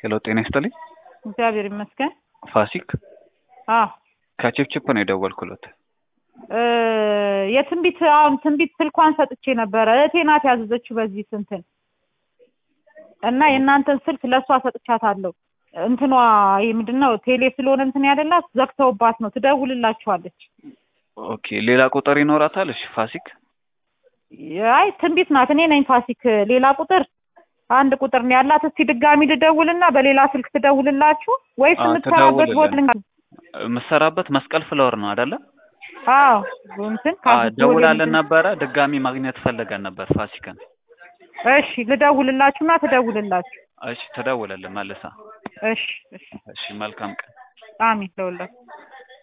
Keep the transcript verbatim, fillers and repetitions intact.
ሄሎ ጤና ይስጥልኝ። እግዚአብሔር ይመስገን። ፋሲክ አዎ ከችፕችፕ ነው የደወልኩለት። እ የትንቢት አሁን ትንቢት ስልኳን ሰጥቼ ነበር። እህቴ ናት ያዘዘችው በዚህ ስንትን እና የእናንተን ስልክ ለሷ ሰጥቻታለሁ። እንትኗ ይሄ ምንድነው ቴሌ ስለሆነ እንትን ያደላት ዘግተውባት ነው ትደውልላችኋለች። ኦኬ ሌላ ቁጥር ይኖራታል? እሺ ፋሲክ አይ ትንቢት ናት። እኔ ነኝ ፋሲክ። ሌላ ቁጥር አንድ ቁጥር ነው ያላት። እስቲ ድጋሚ ልደውልና በሌላ ስልክ ትደውልላችሁ ወይስ የምትሰራበት ቦታ የምትሰራበት መስቀል ፍላወር ነው አይደለ? አዎ እንትን ደውላለን ነበረ። ድጋሚ ማግኘት ፈልገን ነበር ፋሲክን። እሺ ልደውልላችሁና ትደውልላችሁ። እሺ ተደውለልን መልሳ። እሺ እሺ እሺ መልካም ቀን። አሜን። ደውልላችሁ